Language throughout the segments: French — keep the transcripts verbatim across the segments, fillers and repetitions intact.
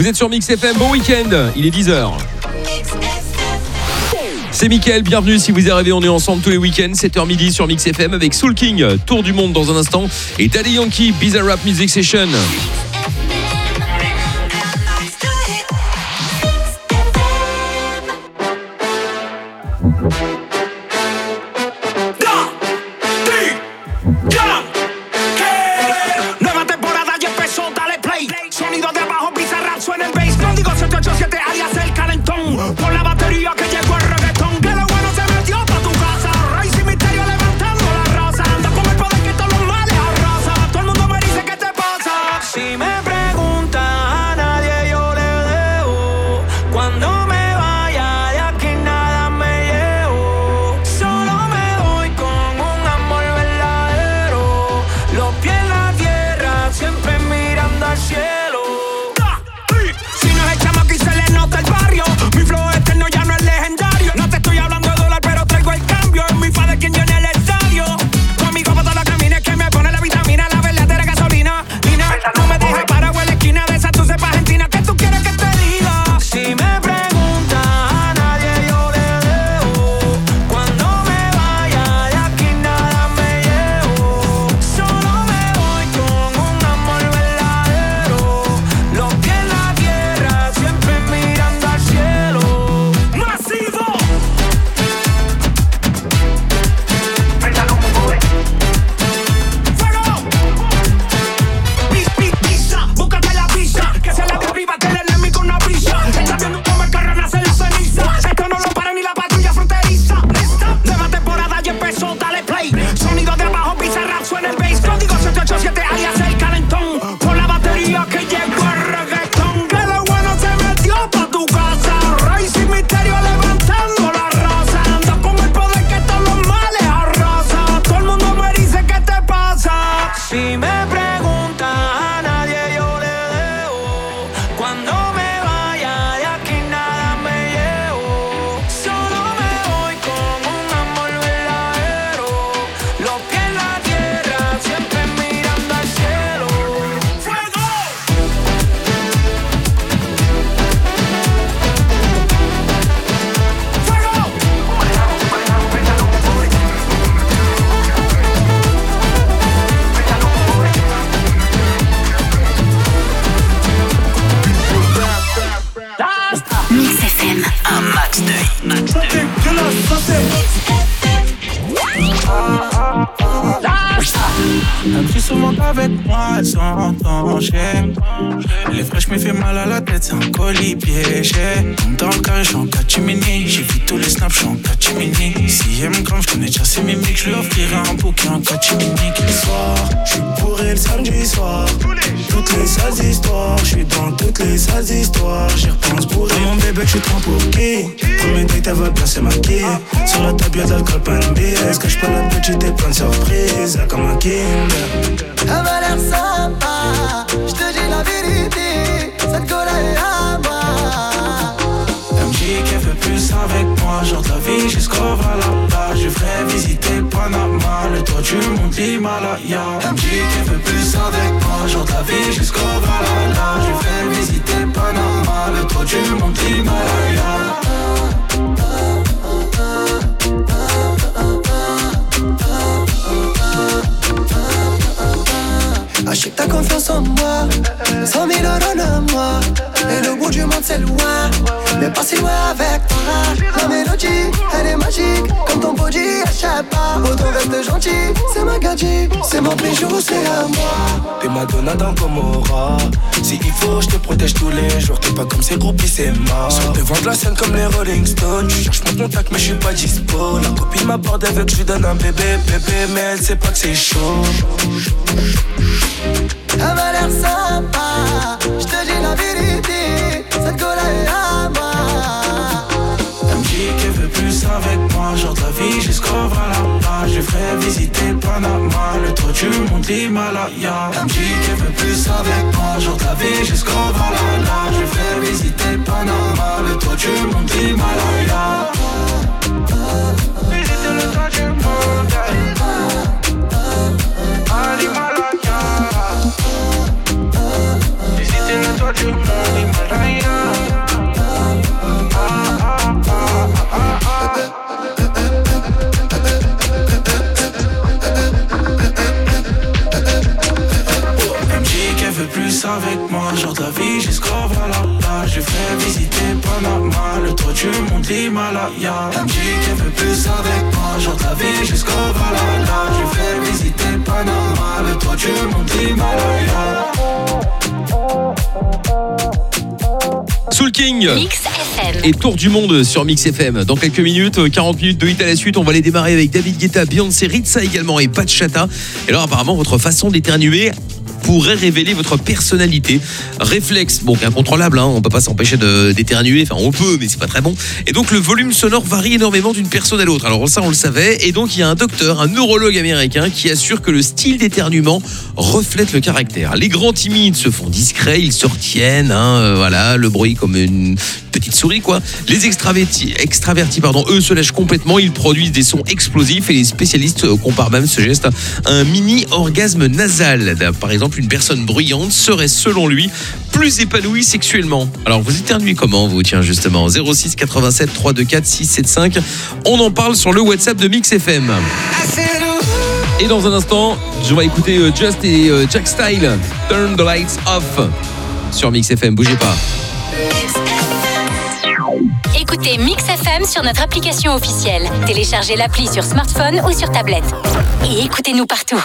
Vous êtes sur Mix F M, bon week-end, il est dix heures. C'est Mickaël, bienvenue si vous arrivez, on est ensemble tous les week-ends, sept heures midi sur Mix F M avec Soul King, Tour du Monde dans un instant, et Daddy Yankee, Bizarre Rap Music Session. Les fraîches me fait mal à la tête, c'est un colis piégé. Dans le carré, j'suis en catimini. J'ai vu tous les snaps, j'suis en catimini. Si elle me crame, j'connais déjà ses mimiques. J'lui offrirai un bouquet en catimini. Le soir, j'suis bourré le samedi soir. Toutes les sales histoires, j'suis dans toutes les sales histoires. J'y repense bourré. Mon bébé, j'suis trop pour qui? Premier date, elle va placer ma quille. Sur la table, y'a de l'alcool, pas une bière. Cache pas la petite et plein de surprises. Comme un kinder. Elle m'a l'air sympa, je te dis la vérité, cette colle est à moi. Elle me dit qu'elle veut plus avec moi, genre de la vie jusqu'au Valhalla. Je ferai visiter Panama, le toit du monde l'Himalaya. Elle me dit qu'elle veut plus avec moi, genre de la vie jusqu'au Valhalla. Je ferai visiter Panama, le toit du monde l'Himalaya. Ah, je sais que t'as confiance en moi, cent mille euros de moi. Et le bout du monde c'est loin, mais pas si loin avec toi. La mélodie, elle est magique, comme ton body, elle chape pas. Autant reste gentil, c'est ma gadget, c'est mon bijou, c'est à moi. T'es ma donna dans Gomorrah. Si il faut, je te protège tous les jours. T'es pas comme ces groupies, c'est mort. Sur devant de la scène comme les Rolling Stones. Je cherche mon contact, mais je suis pas dispo. La copine m'aborde avec, je lui donne un bébé, bébé, mais elle sait pas que c'est chaud. Elle m'a l'air sympa, je te dis la vérité, cette colle est à moi. Elle me dit qu'elle veut plus avec moi, genre de la vie jusqu'au Valhalla. Je ferai visiter Panama, le toit du monde l'Himalaya. Elle me dit qu'elle veut plus avec moi, genre de la vie jusqu'au Valhalla. Je ferai visiter Panama, le toit du monde l'Himalaya. Visiter le toit du monde à l'Himalaya. Visiter le toit du monde l'Himalaya. vie jusqu'au Valhalla. Je fais visiter Panama, le toit du monde, l'Himalaya. Elle me dit qu'elle veut plus avec moi, genre la vie jusqu'au Valhalla. Je fais visiter Panama, le toit du monde, l'Himalaya. Soul King Mix F M et Tour du Monde sur Mix F M. Dans quelques minutes, quarante minutes de hit à la suite, on va les démarrer avec David Guetta, Beyoncé, Ritza également et Bachata. Et alors apparemment votre façon d'éternuer pourrait révéler votre personnalité. Réflexe, bon, incontrôlable, hein, on peut pas s'empêcher de, d'éternuer, enfin on peut, mais c'est pas très bon. Et donc le volume sonore varie énormément d'une personne à l'autre. Alors ça on le savait, et donc il y a un docteur, un neurologue américain qui assure que le style d'éternuement reflète le caractère. Les grands timides se font discrets, ils se retiennent, hein, euh, voilà, le bruit comme une petite souris quoi. Les extravertis, extravertis pardon, eux se lâchent complètement, ils produisent des sons explosifs et les spécialistes comparent même ce geste à un mini orgasme nasal. Par exemple, une personne bruyante serait selon lui plus épanouie sexuellement. Alors vous éternuez comment vous, tiens justement, zéro six quatre-vingt-sept trois deux quatre six sept cinq. On en parle sur le WhatsApp de Mix F M. Et dans un instant, je vais écouter Just et Jack Style, Turn the Lights Off sur Mix F M, bougez pas. Écoutez Mix F M sur notre application officielle. Téléchargez l'appli sur smartphone ou sur tablette. Et écoutez-nous partout.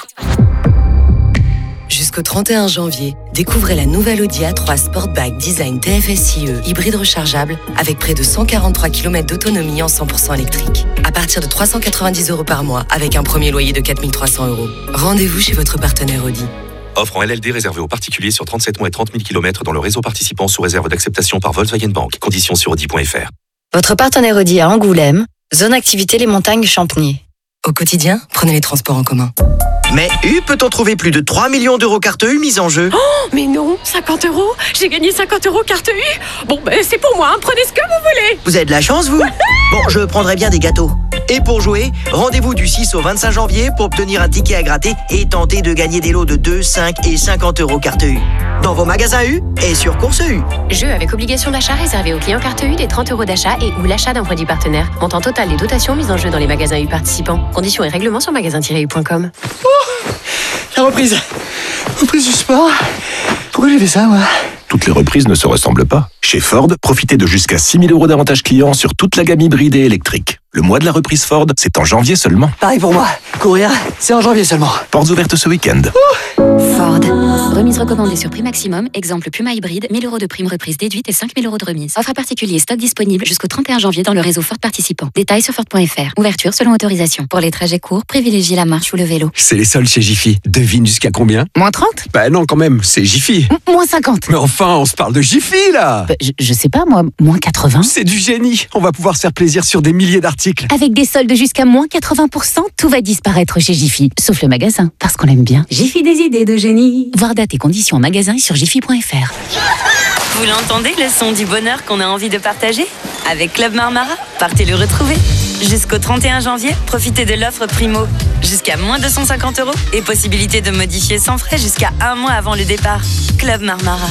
Jusqu'au trente et un janvier, découvrez la nouvelle Audi A trois Sportback Design T F S I E hybride rechargeable avec près de cent quarante-trois kilomètres d'autonomie en cent pour cent électrique. À partir de trois cent quatre-vingt-dix euros par mois avec un premier loyer de quatre mille trois cents euros. Rendez-vous chez votre partenaire Audi. Offre en L L D réservée aux particuliers sur trente-sept mois et trente mille kilomètres dans le réseau participant sous réserve d'acceptation par Volkswagen Bank. Conditions sur audi point f r. Votre partenaire Audi à Angoulême, zone activité les montagnes Champniers. Au quotidien, prenez les transports en commun. Mais U peut-on trouver plus de trois millions d'euros carte U mise en jeu? Oh, mais non, cinquante euros. J'ai gagné cinquante euros carte U. Bon, ben c'est pour moi, hein. Prenez ce que vous voulez. Vous avez de la chance, vous? Bon, je prendrai bien des gâteaux. Et pour jouer, rendez-vous du six au vingt-cinq janvier pour obtenir un ticket à gratter et tenter de gagner des lots de deux, cinq et cinquante euros carte U. Dans vos magasins U et sur Course U. Jeu avec obligation d'achat réservé aux clients carte U des trente euros d'achat et ou l'achat d'un produit partenaire. Montant total des dotations mises en jeu dans les magasins U participants. Conditions et règlements sur magasin tiret u point com. Oh, la reprise. Reprise du sport. Pourquoi j'ai fait ça, moi? Toutes les reprises ne se ressemblent pas. Chez Ford, profitez de jusqu'à six mille euros d'avantages clients sur toute la gamme hybride et électrique. Le mois de la reprise Ford, c'est en janvier seulement. Pareil pour moi. Courir, c'est en janvier seulement. Portes ouvertes ce week-end. Ford. Remise recommandée sur prix maximum. Exemple Puma hybride, mille euros de prime reprise déduite et cinq mille euros de remise. Offre à particulier, stock disponible jusqu'au trente et un janvier dans le réseau Ford participant. Détails sur Ford point f r. Ouverture selon autorisation. Pour les trajets courts, privilégiez la marche ou le vélo. C'est les soldes chez Jiffy. Devine jusqu'à combien? Moins trente? Bah non, quand même, c'est Jiffy. M- moins cinquante. Mais enfin, on se parle de Jiffy, là. Bah, je, je sais pas, moi, moins quatre-vingts. C'est du génie. On va pouvoir se faire plaisir sur des milliers d'articles. Avec des soldes jusqu'à moins quatre-vingts pour cent, tout va disparaître chez Jiffy. Sauf le magasin, parce qu'on l'aime bien. Jiffy, des idées de génie. Voir date et conditions en magasin et sur jiffy point f r. Vous l'entendez, le son du bonheur qu'on a envie de partager? Avec Club Marmara, partez le retrouver. Jusqu'au trente et un janvier, profitez de l'offre Primo. Jusqu'à moins deux cent cinquante euros et possibilité de modifier sans frais jusqu'à un mois avant le départ. Club Marmara.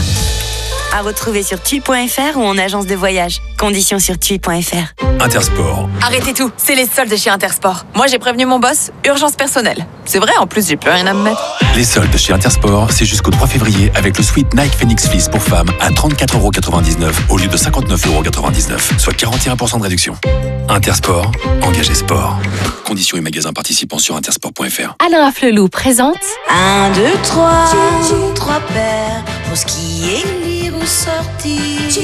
À retrouver sur tui point f r ou en agence de voyage. Conditions sur tui point f r. Intersport. Arrêtez tout, c'est les soldes chez Intersport. Moi j'ai prévenu mon boss, urgence personnelle. C'est vrai, en plus j'ai plus rien à me mettre. Les soldes chez Intersport, c'est jusqu'au trois février avec le sweat Nike Phoenix Fleece pour femmes à trente-quatre euros quatre-vingt-dix-neuf au lieu de cinquante-neuf euros quatre-vingt-dix-neuf, soit quarante et un pour cent de réduction. Intersport, engagé sport. Conditions et magasins participants sur intersport point f r. Alain Afflelou présente un, deux, trois, trois paires pour ce qui est lire ou sortir,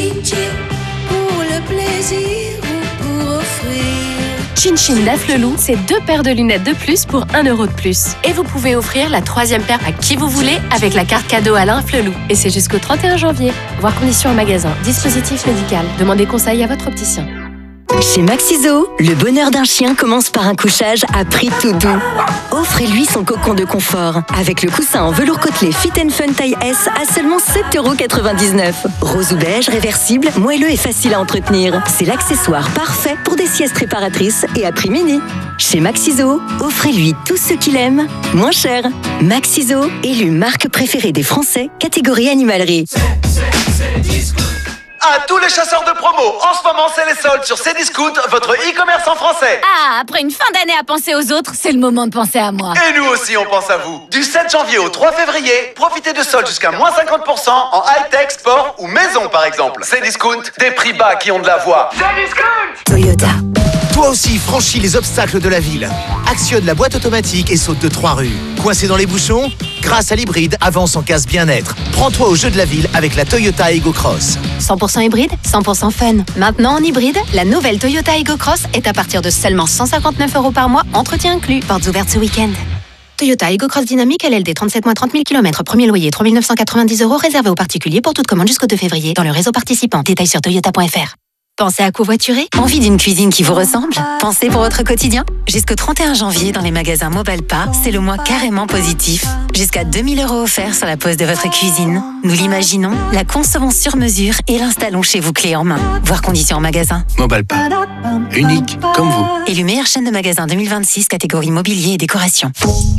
pour le plaisir ou pour offrir. Chin Chin d'Afflelou, c'est deux paires de lunettes de plus pour un euro de plus. Et vous pouvez offrir la troisième paire à qui vous voulez avec la carte cadeau Alain Afflelou. Et c'est jusqu'au trente et un janvier. Voir conditions en magasin. Dispositif médical. Demandez conseil à votre opticien. Chez Maxiso, le bonheur d'un chien commence par un couchage à prix tout doux. Offrez-lui son cocon de confort avec le coussin en velours côtelé Fit and Fun taille S à seulement sept euros quatre-vingt-dix-neuf. Rose ou beige, réversible, moelleux et facile à entretenir. C'est l'accessoire parfait pour des siestes réparatrices et à prix mini. Chez Maxiso, offrez-lui tout ce qu'il aime, moins cher. Maxiso, élu marque préférée des Français, catégorie animalerie. C'est, c'est, c'est disco. À tous les chasseurs de promo, en ce moment c'est les soldes sur Cdiscount, votre e-commerce en français. Ah, après une fin d'année à penser aux autres, c'est le moment de penser à moi. Et nous aussi on pense à vous. Du sept janvier au trois février, profitez de soldes jusqu'à moins cinquante pour cent en high-tech, sport ou maison par exemple. Cdiscount, des prix bas qui ont de la voix. Cdiscount Toyota. Toi aussi, franchis les obstacles de la ville. Actionne la boîte automatique et saute de trois rues. Coincé dans les bouchons? Grâce à l'hybride, avance en casse bien-être. Prends-toi au jeu de la ville avec la Toyota Ego Cross. cent pour cent hybride, cent pour cent fun. Maintenant en hybride, la nouvelle Toyota Ego Cross est à partir de seulement cent cinquante-neuf euros par mois, entretien inclus. Portes ouvertes ce week-end. Toyota Ego Cross Dynamique L L D, trente-sept mois, trente mille kilomètres, premier loyer trois mille neuf cent quatre-vingt-dix euros, réservé aux particuliers pour toute commande jusqu'au deux février dans le réseau participant. Détails sur toyota point f r. Pensez à covoiturer? Envie d'une cuisine qui vous ressemble? Pensez pour votre quotidien? Jusqu'au trente et un janvier, dans les magasins Mobalpa, c'est le mois carrément positif. Jusqu'à deux mille euros offerts sur la pose de votre cuisine. Nous l'imaginons, la concevons sur mesure et l'installons chez vous clé en main. Voir conditions en magasin. Mobalpa. Unique comme vous. Élu meilleure chaîne de magasins deux mille vingt-six, catégorie mobilier et décoration.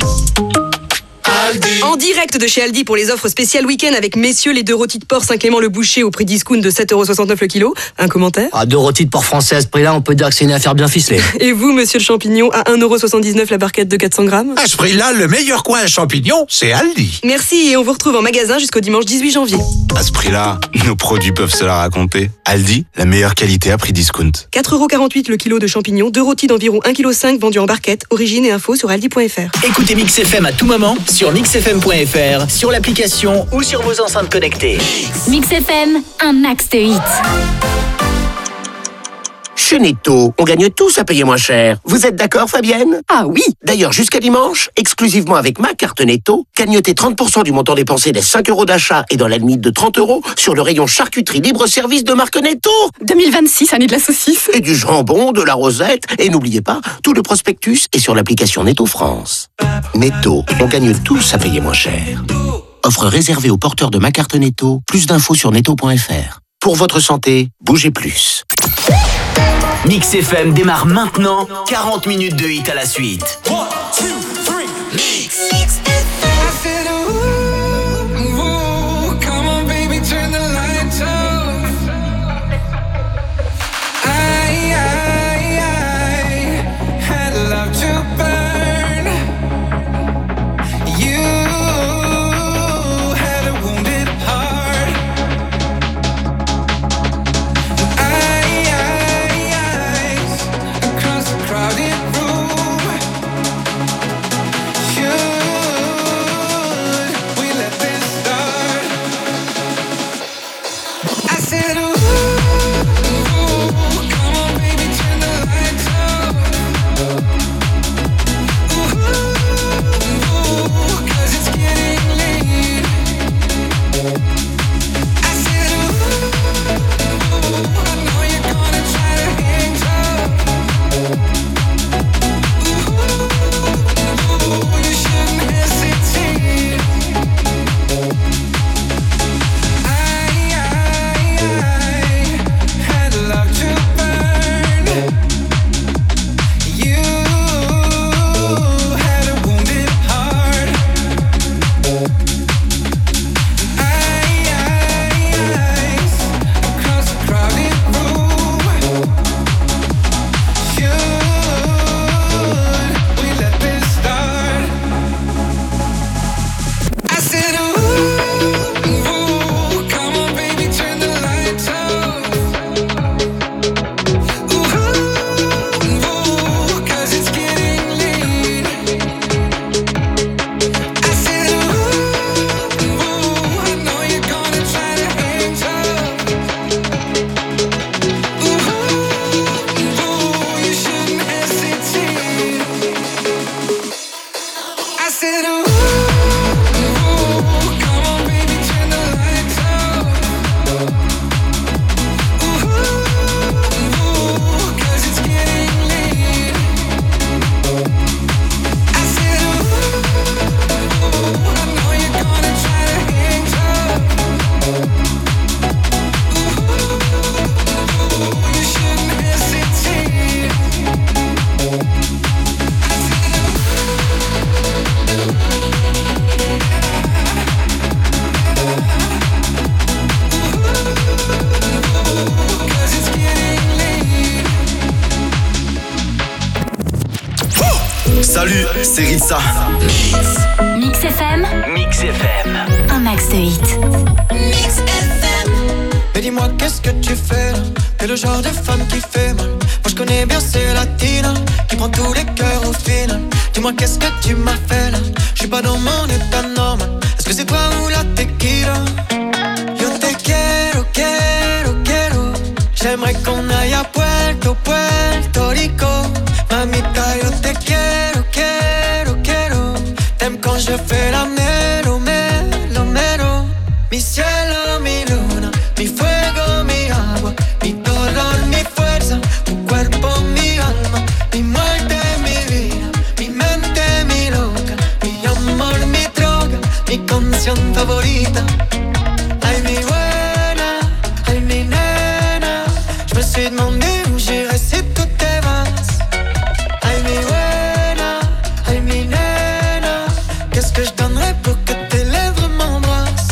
En direct de chez Aldi pour les offres spéciales week-end avec messieurs les deux rôtis de porc Saint-Clément-le-Boucher au prix discount de sept euros soixante-neuf le kilo. Un commentaire? Ah, deux rôtis de porc français à ce prix-là, on peut dire que c'est une affaire bien ficelée. Et vous, monsieur le champignon, à un euro soixante-dix-neuf la barquette de quatre cents grammes? À ce prix-là, le meilleur coin à champignons, c'est Aldi. Merci et on vous retrouve en magasin jusqu'au dimanche dix-huit janvier. À ce prix-là, nos produits peuvent se la raconter. Aldi, la meilleure qualité à prix discount. quatre euros quarante-huit le kilo de champignons, deux rôtis d'environ un virgule cinq kilos vendus en barquette. Origine et info sur aldi point f r. Écoutez Mix F M à tout moment sur mix f m point f r, sur l'application ou sur vos enceintes connectées. Mix F M, un max de hits. Chez Netto, on gagne tous à payer moins cher. Vous êtes d'accord, Fabienne? Ah oui. D'ailleurs, jusqu'à dimanche, exclusivement avec ma carte Netto, cagnotez trente pour cent du montant dépensé des cinq euros d'achat et dans la limite de trente euros sur le rayon charcuterie libre-service de marque Netto. deux mille vingt-six, année de la saucisse. Et du jambon, de la rosette. Et n'oubliez pas, tout le prospectus est sur l'application Netto France. Netto, on gagne tous à payer moins cher. Offre réservée aux porteurs de ma carte Netto. Plus d'infos sur netto point f r. Pour votre santé, bougez plus. Mix F M démarre maintenant, quarante minutes de hit à la suite. one, two, three, mix. Mix F M. I said, ooh, ooh, come on, baby, turn the lights off. I, I, I had love to burn. You had a wounded heart. I, I, across the crowded room. Should we let this start? I said, ooh, ooh, come on, baby, turn the lights off. Ooh, ooh, 'cause it's getting late. I said, ooh, I know you're gonna try to hang tough. Ooh, you shouldn't hesitate. I, I, I Salut, c'est Ritza. Mix F M. Mix F M. Un max de hits. Mix F M. Mais dis-moi qu'est-ce que tu fais là? T'es le genre de femme qui fait mal. Moi je connais bien ces latinas qui prend tous les cœurs au final. Dis-moi qu'est-ce que tu m'as fait là? Je suis pas dans mon état normal. Est-ce que c'est toi ou la tequila? Yo te quiero, quiero, quiero. J'aimerais qu'on aille à Puerto, Puerto Rico. Mamita, yo te quiero, quiero, quiero. T'aimes quand je fais la melo, melo, melo. Mi cielo, mi luna, mi fuego, mi agua, mi dolor, mi fuerza, tu cuerpo, mi alma, mi muerte, mi vida, mi mente, mi loca, mi amor, mi droga, mi canción favorita. Ay, mi buena, ay, mi nena. Je me suis demandé où j'irais si tout est vaste. Ay, mi buena, ay, mi nena. Qu'est-ce que je donnerais pour que tes lèvres m'embrassent?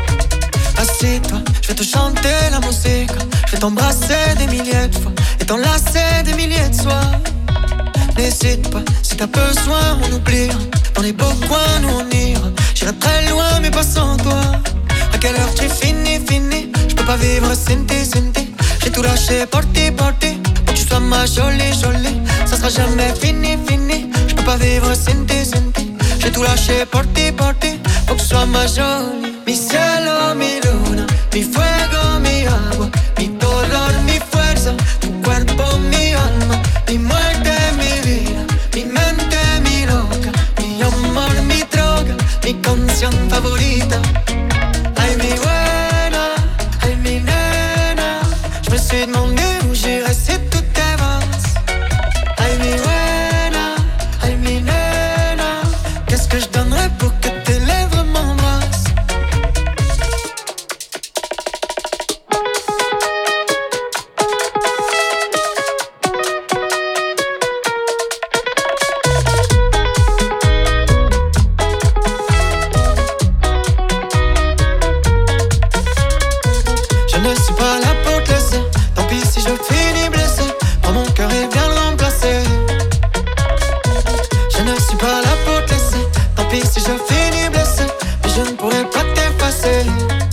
Assis-toi, je vais te chanter la musique. Je vais t'embrasser des milliers de fois et t'enlacer des milliers de soirs. N'hésite pas, si t'as besoin, on oubliera. Dans les beaux coins, nous on ira. J'irai très loin, mais pas sans toi. À quelle heure tu finis, finis? Je peux pas vivre sans tes, sans tes. J'ai tout lâché pour ti, pour ti. Pour que tu sois ma jolie, jolie. Ça sera jamais fini, fini. Je peux pas vivre sans tes, sans tes. J'ai tout lâché por ti, por ti. Pour que tu sois ma jolie. Mi cielo, mi luna, mi fuego, mi agua, mi dolor, mi fuerza, tu cuerpo, mi alma, mi muerte, mi vida, mi mente, mi loca, mi amor, mi droga, mi canción favorita. Ay, mi buena, ay, mi nena. Je me suis demandé où j'irais si tout est vaste. Ay, mi buena, ay, mi nena. Qu'est-ce que je donnerais pour que tes lèvres m'embrassent? Je ne suis pas là pour te laisser. Tant pis si je finis blessé. Prends mon cœur et viens le remplacer. Je ne suis pas là pour te laisser. Tant pis si je finis blessé. Mais je ne pourrai pas t'effacer.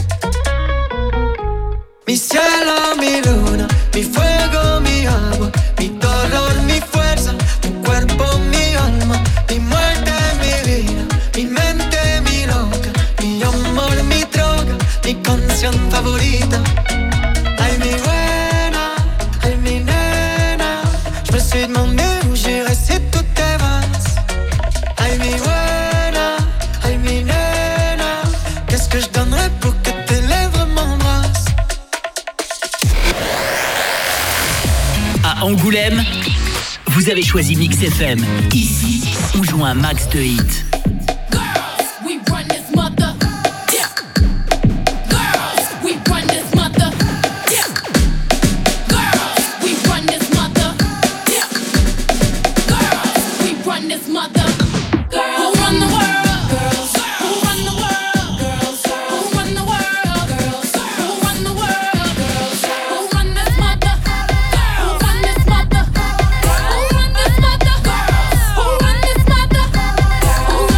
Mi cielo, mi luna, mi fuego, mi agua, mi dolor, mi fuerza, tu cuerpo, mi alma, mi muerte, mi vida, mi mente, mi loca, mi amor, mi droga, mi canción favorita. Ay, mi buena, ay, mi nena. Je me suis demandé où j'irais si tout est vaste. Ay, mi buena, ay, mi nena. Qu'est-ce que je donnerais pour que tes lèvres m'embrassent? À Angoulême, vous avez choisi Mix F M. Ici, on joue un max de hits. We run this mother. Yeah. Girls, we run this mother. Yeah. Girls, we run this mother. Yeah. Girls, we run this mother. Girls, who run the world? Girls, who run the world? Girls, who run the world? Girls, who run the world? Girls, who run this mother? Who run this mother? Who run this mother? Who run this mother? Who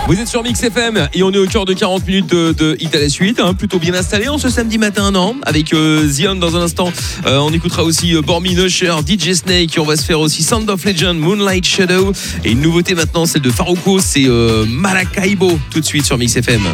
Vous êtes sur Mix F M et on est au cœur de quarante minutes de, de hit à la suite, hein, plutôt bien installé en ce samedi matin, non? Avec euh, Zion dans un instant. Euh, on écoutera aussi euh, Bormin Usher, D J Snake. On va se faire aussi Sound of Legend, Moonlight Shadow. Et une nouveauté maintenant, celle de Farruko, c'est euh, Maracaibo. Tout de suite sur Mix F M.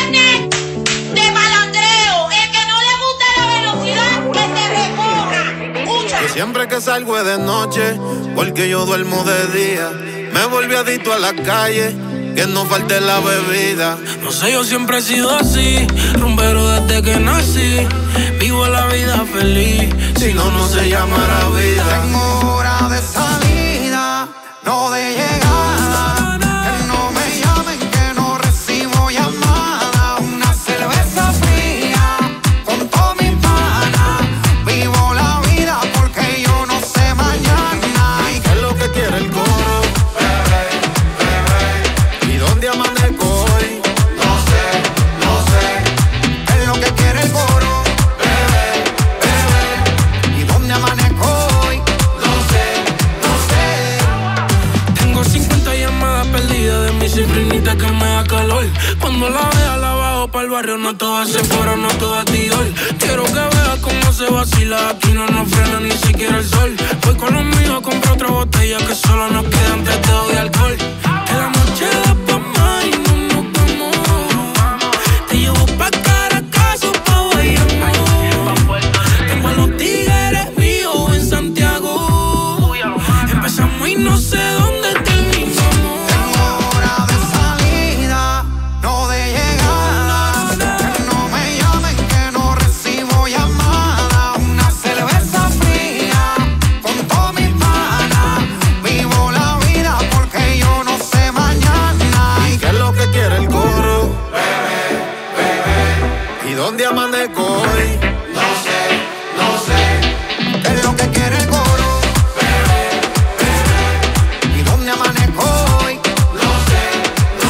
Siempre que salgo es de noche, porque yo duermo de día. Me volví adicto a la calle, que no falte la bebida. No sé, yo siempre he sido así, rumbero desde que nací. Vivo la vida feliz, si no, no se llamará vida. Tengo hora de salida, no de llegada. Que no me llamen, que no recibo llamada. Una cerveza fría, con todo mi pana. Vivo la vida porque yo no sé mañana. ¿Qué es lo que quiere el coro? Bebé, bebé. ¿Y dónde amanezco hoy? No sé, no sé. ¿Qué es lo que quiere el coro? Bebé, bebé. ¿Y dónde amanezco hoy? No sé, no sé. Tengo cincuenta llamadas perdidas de mi cifrinita que me da calor. Cuando la vea la bajo pa'l barrio, no todas se fueron, no todas Dior. Quiero que veas cómo se vacila, aquí no nos frena ni siquiera el sol. Voy con los míos, compro otra botella que solo nos quedan tres dedos de alcohol. Que la noche da pa' más y no nos vamos. Te llevo pa' Caracas o pa' Bayamón. Tengo a los tigres míos en Santiago. Empezamos y no sé dónde terminamos. Tengo hora de salida, no de llegada. Que no me llamen, que no recibo llamada. Una cerveza fría, con todo mi pana. Vivo la vida porque yo no sé mañana. ¿Y qué es lo que quiere el coro? Bebé, bebé. ¿Y dónde amanezco hoy? No sé, no sé. ¿Qué es lo que quiere el coro? Bebé, bebé. ¿Y dónde amanezco hoy? No sé, no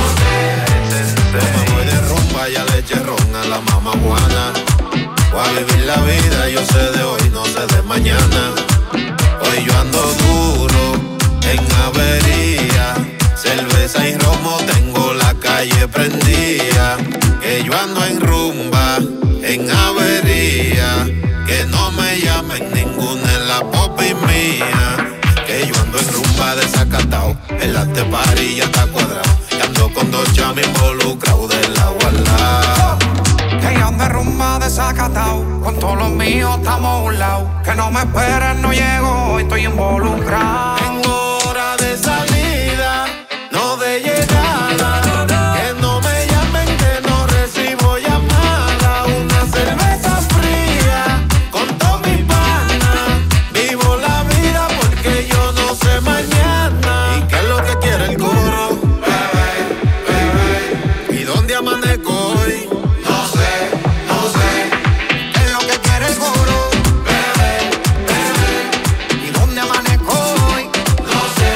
sé. Me voy de rumba, ya le eché ron a la mamá Juana. Voy a vivir la vida, yo sé de hoy, no sé de mañana. Hoy yo ando duro, en avería. Cerveza y romo, tengo la calle prendida. Que yo ando en rumba, en avería. Que no me llamen ninguna en la popi mía. Que yo ando en rumba desacatao, el arte party ya está cuadrado. Y ando con dos chamas involucrados del agua al lado. Que yo ando en rumba desacatao, con todos los míos estamos a un lado. Que no me esperen, no llego, estoy involucrado. Tengo hora de salida, no de llegada. Que no me llamen, que no recibo llamada. Una cerveza fría, con todo mi pana. Vivo la vida porque yo no sé mañana. ¿Y qué es lo que quiere el coro? Bebé, bebé. ¿Y dónde amanezco hoy? No sé, no sé. ¿Qué es lo que quiere el coro? Bebé, bebé. ¿Y dónde amanezco hoy? No sé,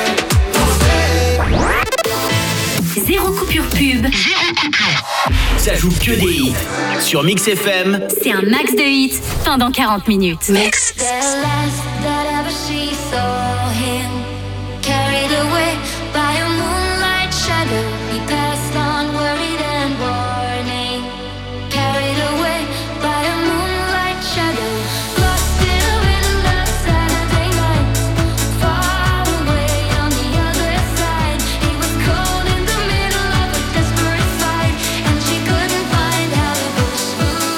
no sé. Zéro coupure pub. Zéro coupure. Ça joue que des hits. Sur Mix F M, C'est un max de hits pendant quarante minutes. Mix. The last that ever she saw him, carried away by a moonlight shadow. He passed on worried and warning, carried away by a moonlight shadow. Lost in a windless Saturday night, far away on the other side. He was cold in the middle of a desperate fight, and she couldn't find how to push through.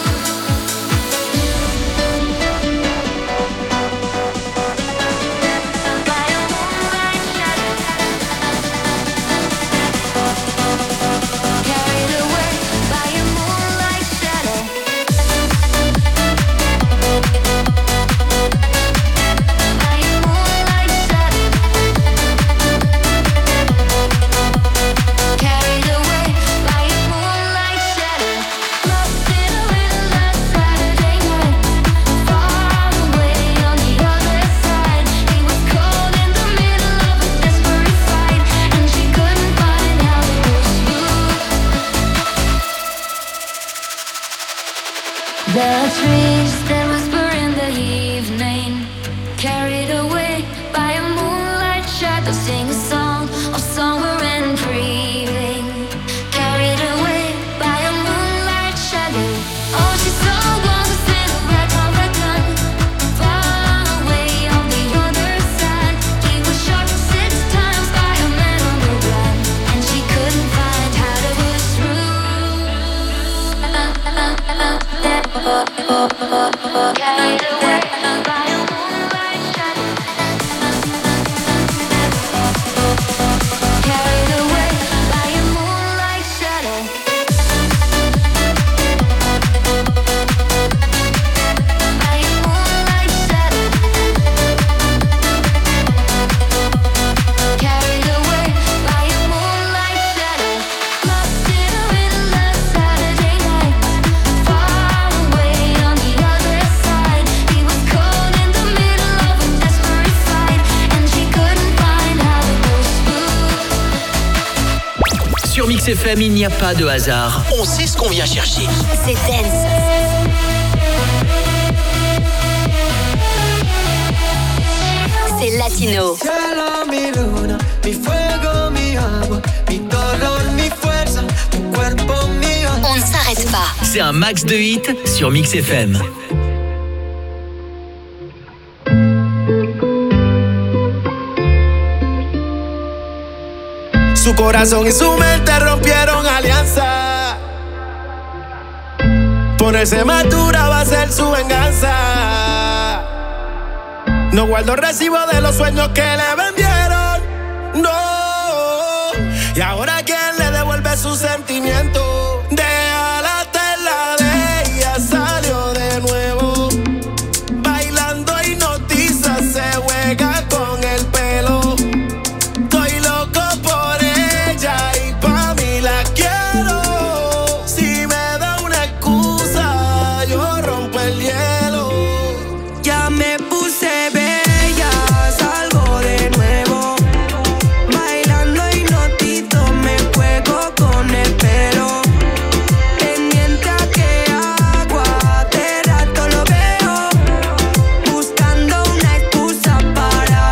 The trees that whisper in the evening, carried away by a moonlight shadow, sing a song of summer and breathing. Mix F M, il n'y a pas de hasard. On sait ce qu'on vient chercher. C'est dance. C'est latino. Cielo, mi luna, mi fuego, mi agua, mi dolor, mi fuerza, tu cuerpo, mi alma. On ne s'arrête pas. C'est un max de hits sur Mix F M. Su corazón y su mente rompieron alianza. Ponerse madura va a ser su venganza. No guardo recibo de los sueños que le vendieron. No. Y ahora quién le devuelve sus sentimientos. Deja la tela de ella, salió de nuevo. Bailando hipnotiza, se juega con el pelo. Estoy loco por ella y pa' mí la quiero. Si me da una excusa, yo rompo el hielo. Ya me puse bella, salgo de nuevo. Bailando hipnotito, me juego con el pelo. Pendiente a qué hago, de rato lo veo. Buscando una excusa para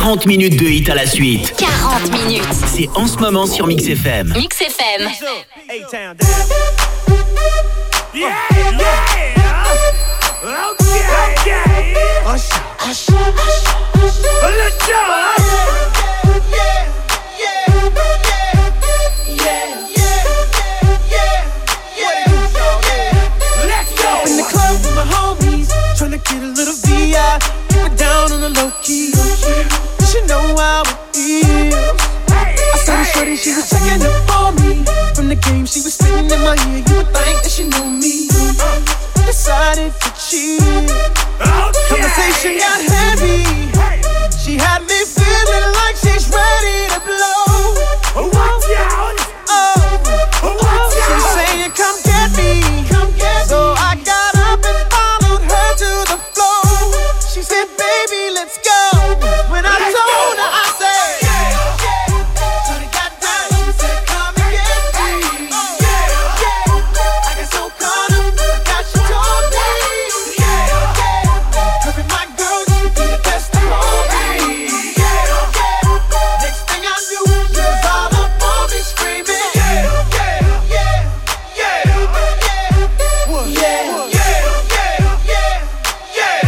quarante minutes de hit à la suite. quarante minutes. C'est en ce moment sur Mix F M. Mix F M. Yeah, yeah. Okay, okay. Hush, hush, hush, hush. Let's go. Yeah, yeah, yeah, yeah, yeah, yeah. Let's go. Up in the club with my homies, tryna get a little V I. Keep it down on the low key. You should know how it feels. I saw the shorty, she was checking up on me. From the game, she was sitting in my ear. You would think that she knew me. Decided to cheat. Okay. Conversation got heavy. She had me feeling like she's ready to blow. Watch out! Oh, watch she's out. Saying, "Come get me, come get me." So I got up and followed her to the floor. She said, "Baby, let's go." When I let's told go. her, I said, yeah, yeah. So they got down and said, "Come and get me." Oh, yeah, yeah. I got so caught up, I got you told me. Yeah, yeah. Cause my girl, you be the best of all me. Yeah, yeah. Next thing I knew, she was all up on me screaming. Yeah, yeah, yeah, yeah, yeah, yeah, yeah,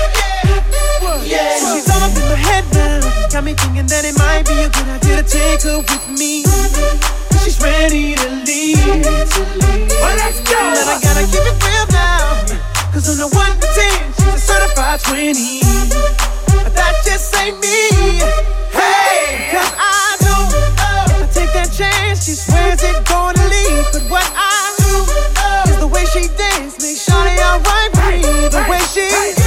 yeah, yeah. So she's all up in my head now, got me thinking that it might be a good idea to take her with me. She's ready to leave. Well, let's go. And I gotta keep it real now, cause on the one to ten, she's a certified twenty. But that just ain't me. Hey, cause I know if I take that chance, she swears it's gonna leave. But what I do is the way she dance makes Shawty alright with me. The way she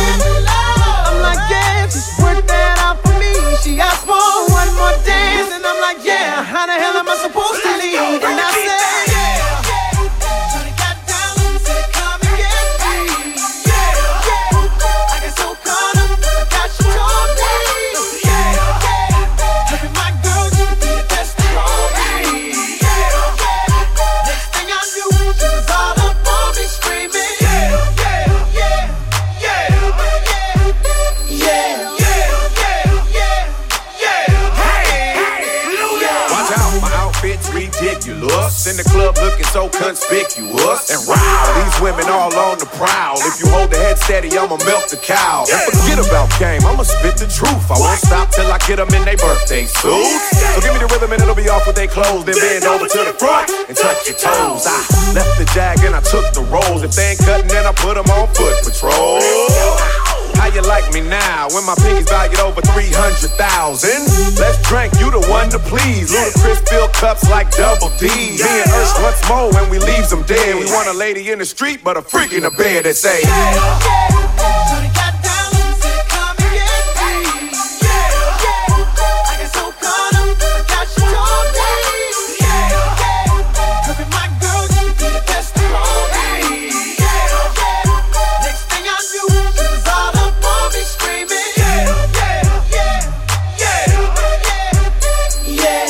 I'm like, yeah, just work that out for me. She asked for one more dance, and I'm like, yeah, how the hell am I supposed to leave? And I said, yeah. So they got down and said, "Come and get me." Yeah, yeah. I got so caught up, I got you told me. Yeah, yeah. Having my girl, you could be the best of all me. Yeah, yeah. Next thing I knew, she was all up on me screaming. Yeah, yeah, yeah, yeah, yeah, yeah, yeah, yeah, yeah. Hey, hey, Watch out, my outfit's ridiculous. In the club looking so conspicuous. And wow, these women all on the prowl. If you hold the head steady, I'ma melt the cow. And forget about game, I'ma spit the truth. I won't stop till I get them in their birthday suits. So give me the rhythm and it'll be off with their clothes. Then bend over to the front and touch your toes. I left the jag and I took the rolls. If they ain't cutting, then I put them on foot patrol. How you like me now when my pinky's valued over three hundred thousand? Let's drink, you the one to please. Ludacris fill cups like double D. Me and Ursh once more when we leaves them dead. We want a lady in the street, but a freak in the bed that say, yeah, yeah. So they got down and said, "Come and get me." Yeah, yeah. I got so caught up, I got you told me. Yeah, yeah. Cause my girl, you could be the best of all me. Yeah, yeah. Next thing I knew, she was all up on me screaming. Yeah, yeah, yeah, yeah, yeah, yeah,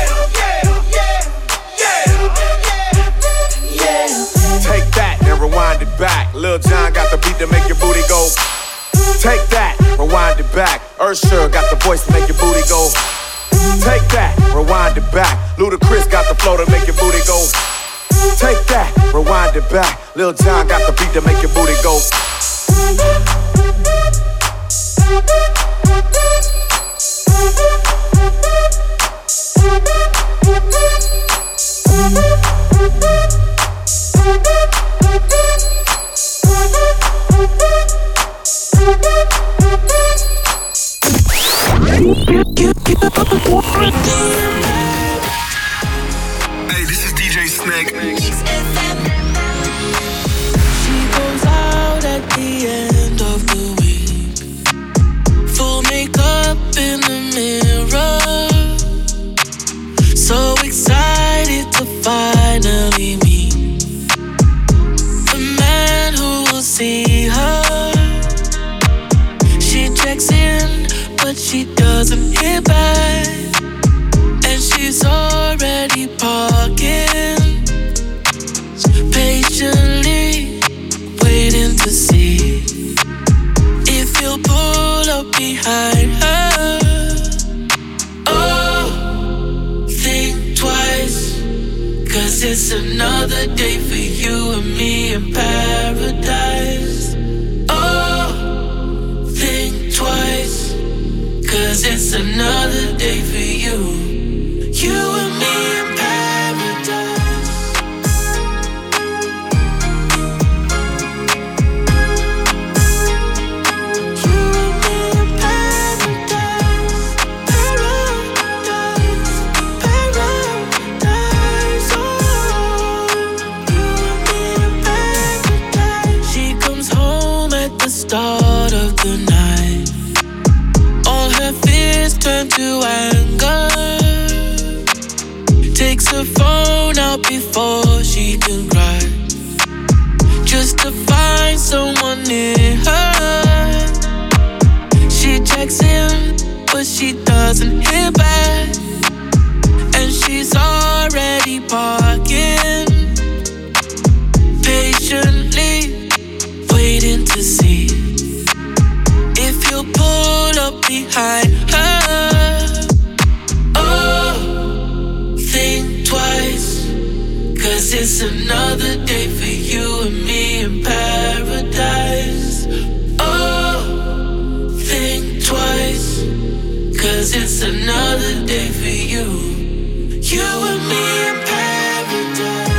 yeah, yeah, yeah. Take that and rewind it back. Lil Jon got the beat to make your booty go. Take that, rewind it back. Usher got the voice to make your booty go. Take that, rewind it back. Ludacris got the flow to make your booty go. Take that, rewind it back. Lil Jon got the beat to make your booty go. Hey, this is D J Snake. She goes out at the end of the week, full makeup in the mirror, so excited to finally meet the man who will see her. She checks in, but she doesn't hear back, and she's already parking, patiently waiting to see if you'll pull up behind her. 'Cause it's another day for you and me in paradise. Oh, think twice, 'cause it's another day for you, you and me in paradise. Start of the night, all her fears turn to anger. Takes her phone out before she can cry, just to find someone near her. She checks in, but she doesn't hear back, and she's already parking, patiently waiting to see if you'll pull up behind her. Oh, think twice, 'cause it's another day for you and me in paradise. Oh, think twice, 'cause it's another day for you, you and me in paradise.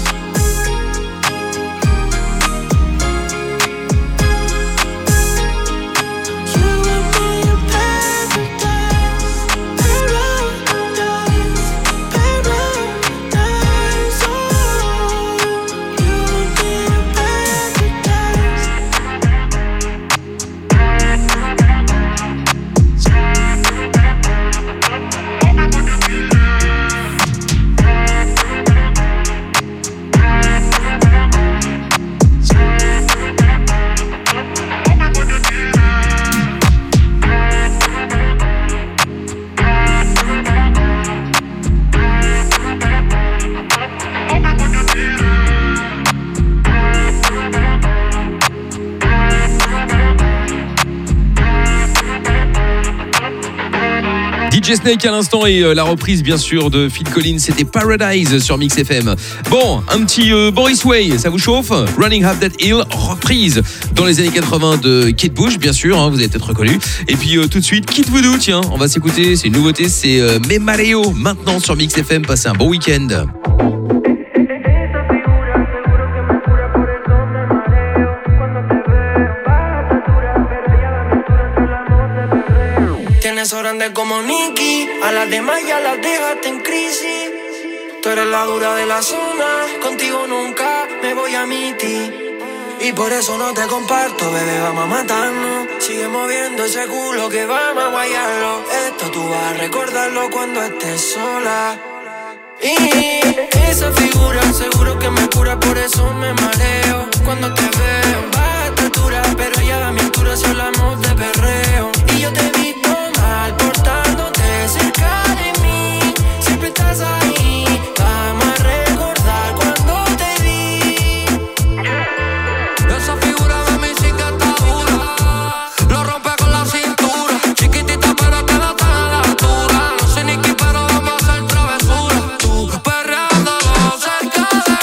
D J Snake à l'instant et euh, la reprise bien sûr de Phil Collins, c'était Paradise sur Mix F M. Bon, un petit euh, Boris Way, ça vous chauffe? Running Up That Hill, reprise dans les années quatre-vingts de Kate Bush, bien sûr, hein, vous avez peut-être reconnu. Et puis euh, tout de suite, Kid Voodoo, tiens, on va s'écouter, c'est une nouveauté, c'est euh, Me Mareo, maintenant sur Mix F M, passez un bon week-end. Tienes ojos grandes como Nicky, a las demás ya las dejaste en crisis. Tú eres la dura de la zona, contigo nunca me voy a mitir. Y por eso no te comparto, bebé, vamos a matarnos. Sigue moviendo ese culo que vamos a guayarlo. Esto tú vas a recordarlo cuando estés sola. Y esa figura seguro que me cura, por eso me mareo cuando te veo. Baja estatura, pero ya a mi altura si hablamos de perreo. Y yo te he visto mal portándote cerca de mí. Siempre estás ahí, vamos a recordar cuando te vi. Esa figura de mi sí que está dura, lo rompe con la cintura. Chiquitita pero que no está a la altura. No sé ni qué pero vamos a hacer travesura. Tú perreando cerca de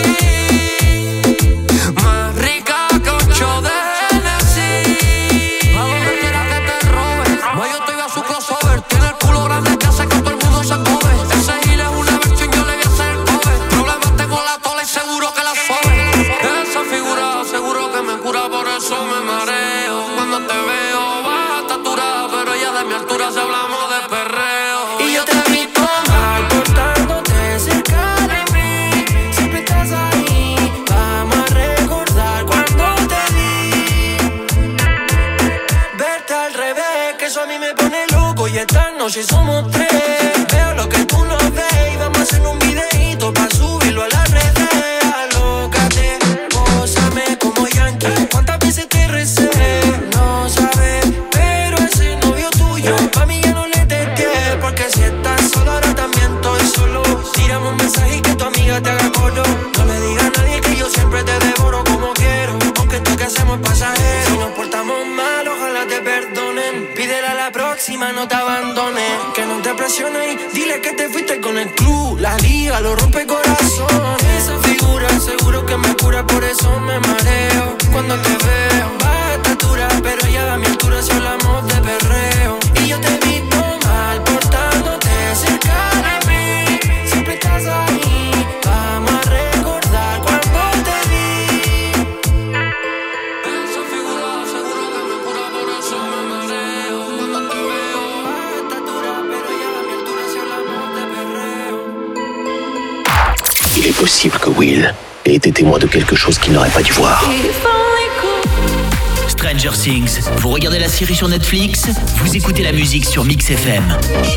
mí, más rica que un show de Hennessy. A donde quiera que te robe, no yo estoy a su crossover. Tiene el culo grande que hace que todo el mundo se cobre. Ese gil es una versión, yo le voy a hacer el cover. Problemas tengo la tola y seguro que la sobe. Esa figura seguro que me cura, por eso me mareo cuando te veo. Baja estatura, pero ya de mi altura si hablamos de perreo. Y yo te he visto mal portándote cerca de mí. Siempre estás ahí, vamos a recordar cuando te vi. Verte al revés, que eso a mí me pone loco. Y esta noche somos tres. Veo lo que tú no ves y vamos a hacer un videíto pa' subirlo a las redes. Alócate, gózame como Yankee. ¿Cuántas veces te recé? No sabes, pero ese novio tuyo pa' mí ya no le testé. Porque si estás solo ahora también estoy solo. Tírame un mensaje y que tu amiga te haga coro. No le digas a nadie que yo siempre te devoro como quiero. Aunque esto que hacemos es pasajero. Si nos portamos mal, ojalá te perdonen. Pídele a la próxima, no te abandones. Que no te presiones y dile que te fuiste con el club. La liga lo rompe corazón. corazón. Esa figura seguro que me cura, por eso me mareo cuando te veo. Baja estatura, pero ya a mi altura si hablamos de perreo. Y yo te he visto mal portándote cerca de mí. Siempre estás ahí, vamos a recordar cuando te vi. Esa figura seguro que me cura, por eso me mareo cuando te veo. Baja estatura, pero ya a mi altura si hablamos de perreo. Il est possible que Will ait été témoin de quelque chose qu'il n'aurait pas dû voir. Stranger Things, vous regardez la série sur Netflix, vous écoutez la musique sur Mix F M.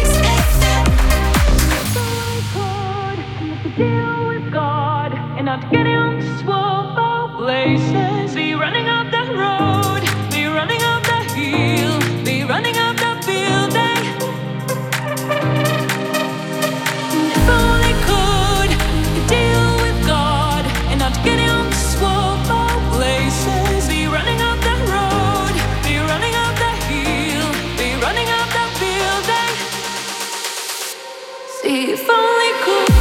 If only could.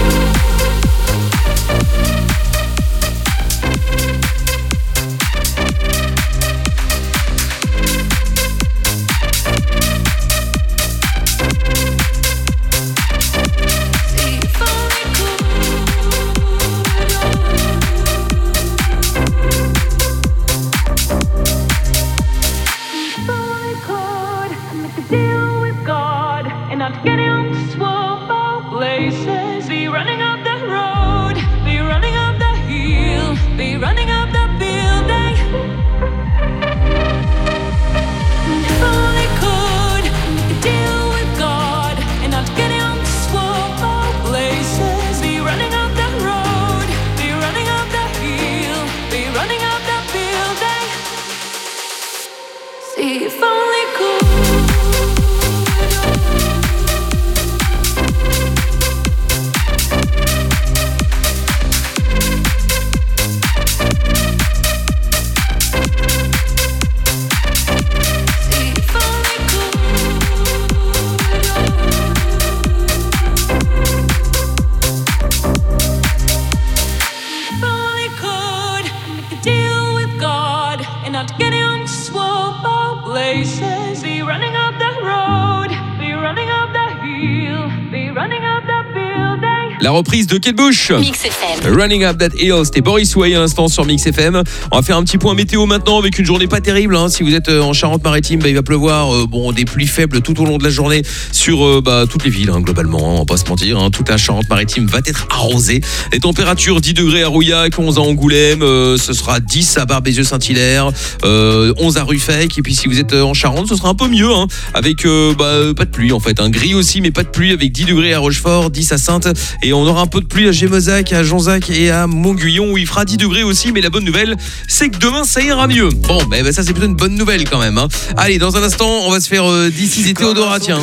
La reprise de Kate Bush, Mix F M. Running Up That Hill, c'était Boris Way à l'instant sur Mix F M. On va faire un petit point météo maintenant avec une journée pas terrible. Hein. Si vous êtes en Charente-Maritime, bah, il va pleuvoir. Euh, bon, des pluies faibles tout au long de la journée sur euh, bah, toutes les villes hein, globalement. Hein, on va pas se mentir. Hein. Toute la Charente-Maritime va être arrosée. Les températures dix degrés à Rouillac, onze à Angoulême, euh, ce sera dix à Barbezieux-Saint-Hilaire, euh, onze à Ruffec. Et puis si vous êtes en Charente, ce sera un peu mieux hein, avec euh, bah, pas de pluie en fait. Hein. Gris aussi, mais pas de pluie avec dix degrés à Rochefort, dix à Saintes. Et on aura un peu de pluie à Gémezac, à Jonzac et à Montguyon où il fera dix degrés aussi. Mais la bonne nouvelle, c'est que demain ça ira mieux. Bon, bah, bah ça c'est plutôt une bonne nouvelle quand même. Hein. Allez, dans un instant, on va se faire euh, d'ici et Théodora, tiens.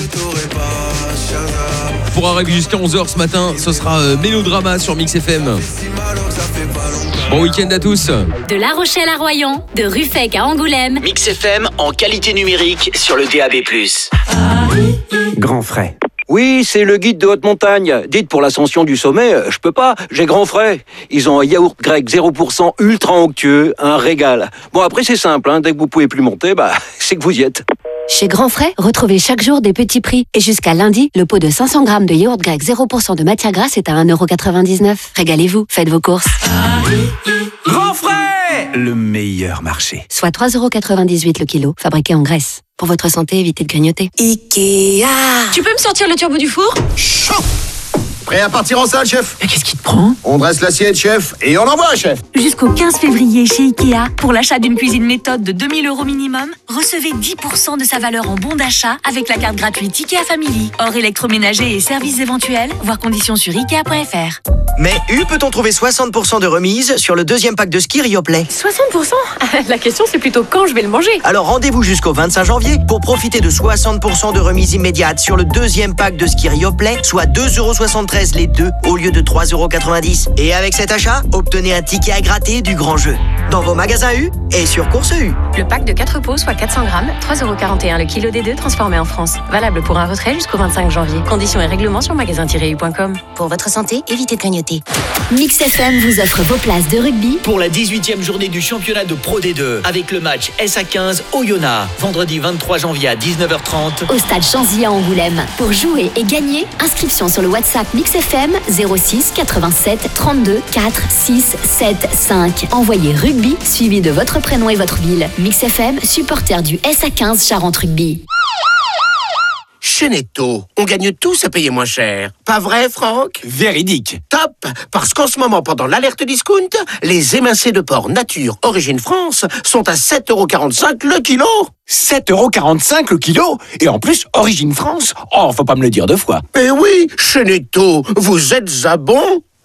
Pour arriver jusqu'à onze heures ce matin, ce sera euh, Mélodrama sur Mix F M. Bon week-end à tous. De La Rochelle à Royan, de Ruffec à Angoulême. Mix F M en qualité numérique sur le D A B plus. Grand frais. Oui, c'est le guide de haute montagne. Dites pour l'ascension du sommet, je peux pas, j'ai grand frais. Ils ont un yaourt grec zéro pour cent ultra onctueux, un régal. Bon après c'est simple, hein, dès que vous pouvez plus monter, bah c'est que vous y êtes. Chez Grand Frais, retrouvez chaque jour des petits prix. Et jusqu'à lundi, le pot de cinq cents grammes de yaourt grec zéro pour cent de matière grasse est à un euro quatre-vingt-dix-neuf. Régalez-vous, faites vos courses. Grand Frais, le meilleur marché. Soit trois euros quatre-vingt-dix-huit le kilo, fabriqué en Grèce. Pour votre santé, évitez de grignoter. Ikea. Tu peux me sortir le turbo du four? Chaud. Prêt à partir en salle, chef? Mais qu'est-ce qui te prend? On dresse l'assiette, chef, et on envoie, chef. Jusqu'au quinze février chez Ikea, pour l'achat d'une cuisine méthode de deux mille euros minimum, recevez dix pour cent de sa valeur en bon d'achat avec la carte gratuite Ikea Family. Hors électroménager et services éventuels, voir conditions sur ikea point f r. Mais U peut-on trouver soixante pour cent de remise sur le deuxième pack de ski Rioplay? soixante pour cent? La question c'est plutôt quand je vais le manger. Alors rendez-vous jusqu'au vingt-cinq janvier pour profiter de soixante pour cent de remise immédiate sur le deuxième pack de ski Rioplay, soit deux euros soixante-treize les deux au lieu de trois euros quatre-vingt-dix. Et avec cet achat, obtenez un ticket à gratter du grand jeu. Dans vos magasins U et sur Course U. Le pack de quatre pots, soit quatre cents grammes, trois euros quarante et un le kilo des deux transformé en France. Valable pour un retrait jusqu'au vingt-cinq janvier. Conditions et règlements sur magasin tiret u point com. Pour votre santé, évitez de grignoter. été. Mix F M vous offre vos places de rugby pour la dix-huitième journée du championnat de Pro D deux avec le match S A quinze Oyonnax, vendredi vingt-trois janvier à dix-neuf heures trente au stade Chanzy à Angoulême. Pour jouer et gagner, inscription sur le WhatsApp Mix F M zéro six quatre-vingt-sept trente-deux quatre six sept cinq. Envoyez rugby suivi de votre prénom et votre ville. Mix F M, supporter du S A quinze Charente Rugby. Chez Netto, on gagne tous à payer moins cher. Pas vrai, Franck? Véridique. Top! Parce qu'en ce moment, pendant l'alerte discount, les émincés de porc nature Origine France sont à sept euros quarante-cinq le kilo. sept euros quarante-cinq le kilo? Et en plus, Origine France? Oh, faut pas me le dire deux fois. Eh oui, chez Netto, vous êtes à bon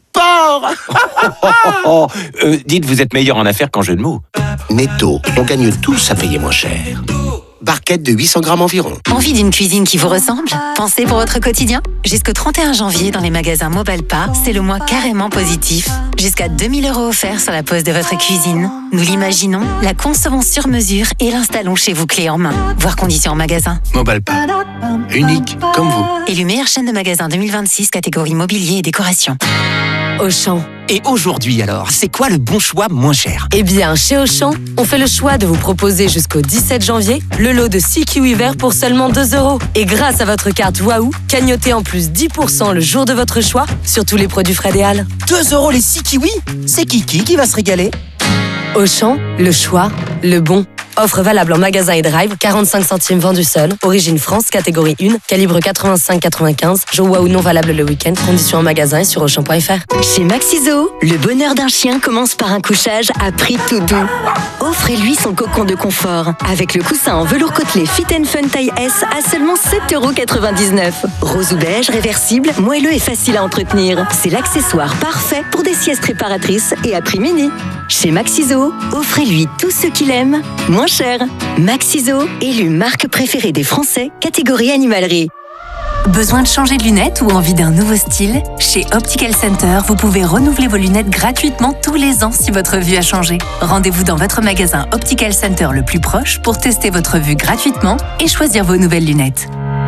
porc. oh, oh, oh. Euh, dites, vous êtes meilleur en affaires qu'en jeu de mots. Netto, on gagne tous à payer moins cher. Barquette de huit cents grammes environ. Envie d'une cuisine qui vous ressemble? Pensez pour votre quotidien? Jusqu'au trente et un janvier, dans les magasins Mobalpa, c'est le mois carrément positif. Jusqu'à deux mille euros offerts sur la pose de votre cuisine. Nous l'imaginons, la concevons sur mesure et l'installons chez vous clé en main. Voir conditions en magasin. Mobalpa. Unique comme vous. Élu meilleure chaîne de magasins deux mille vingt-six, catégorie mobilier et décoration. Auchan. Et aujourd'hui alors, c'est quoi le bon choix moins cher? Eh bien, chez Auchan, on fait le choix de vous proposer jusqu'au dix-sept janvier le lot de six kiwis verts pour seulement deux euros. Et grâce à votre carte Waouh, cagnotez en plus dix pour cent le jour de votre choix sur tous les produits Fred et Hall. deux euros les six kiwis? C'est Kiki qui va se régaler? Auchan, le choix, le bon. Offre valable en magasin et drive, quarante-cinq centimes vendu seul. Origine France, catégorie un, calibre quatre-vingt-cinq quatre-vingt-quinze. Jour Waouh non valable le week-end. Conditions en magasin et sur auchan point f r. Chez Maxiso, le bonheur d'un chien commence par un couchage à prix tout doux. Offrez-lui son cocon de confort avec le coussin en velours côtelé Fit and Fun taille S à seulement sept euros quatre-vingt-dix-neuf. Rose ou beige, réversible, moelleux et facile à entretenir. C'est l'accessoire parfait pour des siestes réparatrices et à prix mini. Chez Maxiso, offrez-lui tout ce qu'il aime, moins cher. Maxiso, élu marque préférée des Français, catégorie animalerie. Besoin de changer de lunettes ou envie d'un nouveau style? Chez Optical Center, vous pouvez renouveler vos lunettes gratuitement tous les ans si votre vue a changé. Rendez-vous dans votre magasin Optical Center le plus proche pour tester votre vue gratuitement et choisir vos nouvelles lunettes.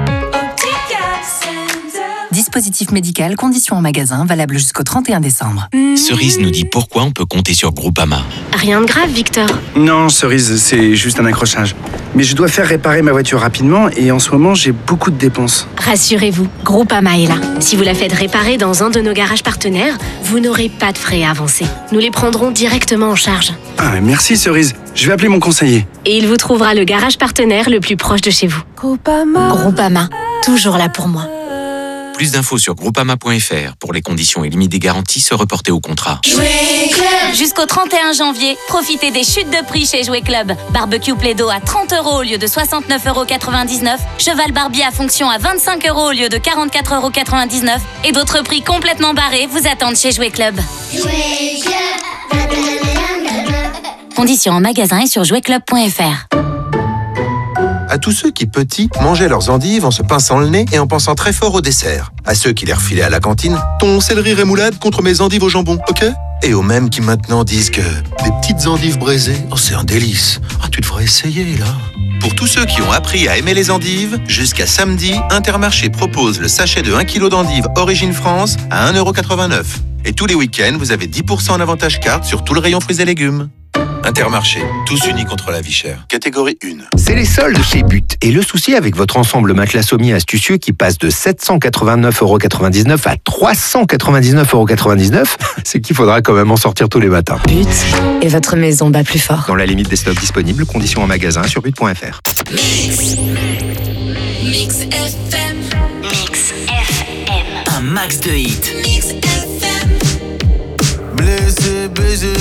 Dispositif médical, conditions en magasin, valable jusqu'au trente et un décembre. Cerise nous dit pourquoi on peut compter sur Groupama. Rien de grave, Victor. Non, Cerise, c'est juste un accrochage. Mais je dois faire réparer ma voiture rapidement et en ce moment, j'ai beaucoup de dépenses. Rassurez-vous, Groupama est là. Si vous la faites réparer dans un de nos garages partenaires, vous n'aurez pas de frais à avancer. Nous les prendrons directement en charge. Ah, merci Cerise. Je vais appeler mon conseiller. Et il vous trouvera le garage partenaire le plus proche de chez vous. Groupama. Groupama, toujours là pour moi. Plus d'infos sur groupama point f r. Pour les conditions et limites des garanties, se reporter au contrat. Jouet Club. Jusqu'au trente et un janvier, profitez des chutes de prix chez Jouet Club. Barbecue Plaido à trente euros au lieu de soixante-neuf euros quatre-vingt-dix-neuf. Cheval Barbie à fonction à vingt-cinq euros au lieu de quarante-quatre euros quatre-vingt-dix-neuf. Et d'autres prix complètement barrés vous attendent chez Jouet Club. Jouet Club. Conditions en magasin et sur jouet club point f r. À tous ceux qui, petits, mangeaient leurs endives en se pinçant le nez et en pensant très fort au dessert. À ceux qui les refilaient à la cantine, ton céleri rémoulade contre mes endives au jambon, ok? Et aux mêmes qui maintenant disent que des petites endives braisées, oh c'est un délice. Ah, tu devrais essayer, là. Pour tous ceux qui ont appris à aimer les endives, jusqu'à samedi, Intermarché propose le sachet de un kilo d'endives Origine France à un euro quatre-vingt-neuf. Et tous les week-ends, vous avez dix pour cent en avantage carte sur tout le rayon fruits et légumes. Intermarché, tous unis contre la vie chère. Catégorie un. C'est les soldes chez But. Et le souci avec votre ensemble matelas sommier astucieux qui passe de sept cent quatre-vingt-neuf euros quatre-vingt-dix-neuf à trois cent quatre-vingt-dix-neuf euros quatre-vingt-dix-neuf, c'est qu'il faudra quand même en sortir tous les matins. But et votre maison bat plus fort. Dans la limite des stocks disponibles, conditions en magasin sur but point f r. Mix. Mix F M. Mix F M. Un max de hits. Mix F M. Blessé, baisé.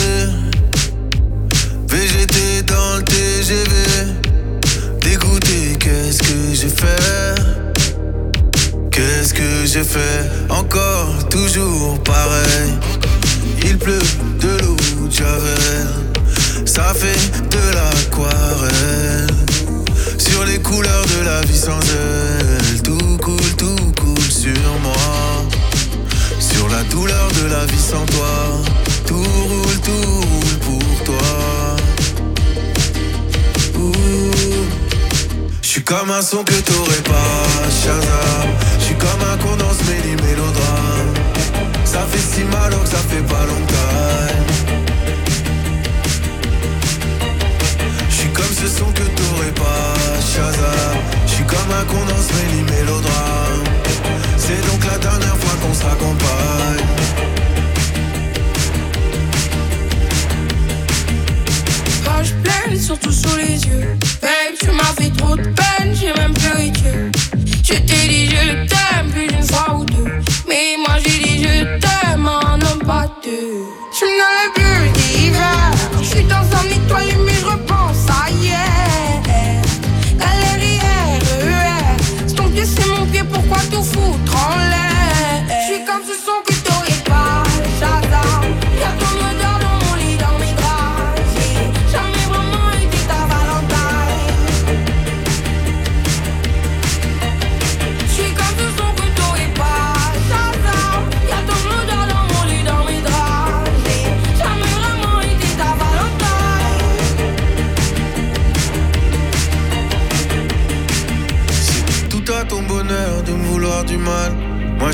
V G T dans le T G V. Dégoûté, qu'est-ce que j'ai fait? Qu'est-ce que j'ai fait? Encore, toujours pareil. Il pleut de l'eau de Javel. Ça fait de l'aquarelle. Sur les couleurs de la vie sans elle. Tout coule, tout coule sur moi. Sur la douleur de la vie sans toi. Tout roule, tout roule pour toi. J'suis comme un son que t'aurais pas, Shazam. J'suis comme un con dans ce méli mélodrame. Ça fait si mal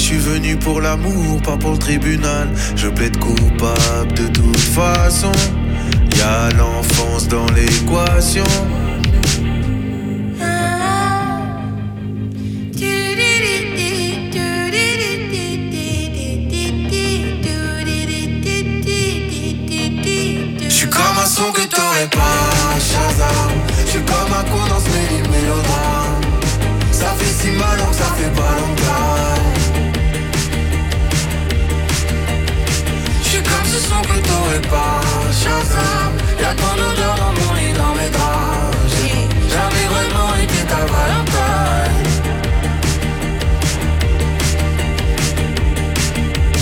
suis venu pour l'amour, pas pour le tribunal. Je plaide coupable de toute façon. Y'a l'enfance dans l'équation. J'suis comme un son que t'aurais pas, Shazam. J'suis comme un con dans ce méli- mélodrame. Ça fait si mal donc ça fait pas longtemps. J'suis comme ce son que t'aurais pas,